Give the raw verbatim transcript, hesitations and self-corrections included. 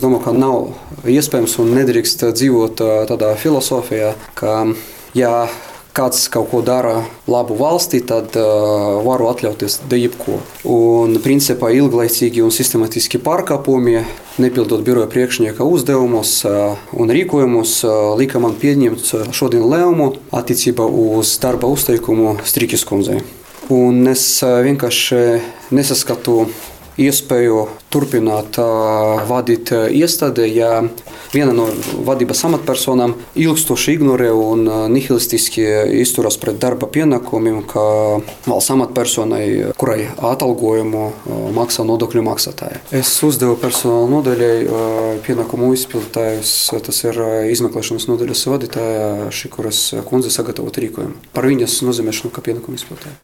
domāju, ka nav iespējams un nedrīkst dzīvot tādā filozofijā, ka ja kāds kaut ko dara labu valstī, tad uh, varu atļauties jebko. Un principā ilglaicīgi un sistematiski pārkāpumi, nepildot biroja priekšnieka uzdevumus uh, un rīkojumus, uh, lika man pieņemt šodien lēmumu attiecībā uz darba uzteikumu Strīkis kundzei. Un es uh, vienkārši nesaskatu iespēju turpināt uh, vadīt uh, iestādi, ja viena no vadības amatpersonām ilgstoši ignorē un uh, nihilistiski izturas pret darba pienākumiem, kā valsts amatpersonai, kurai atalgojumu uh, maksā nodokļu maksātāji. Es uzdevu personāla nodaļai uh, pienākumu izpildītājus, tas ir uh, izmeklēšanas nodaļas vadītāja, šī, kuras kundze sagatavot rīkojumu par viņas nozīmēšanu kā pienākumu izpildītāju.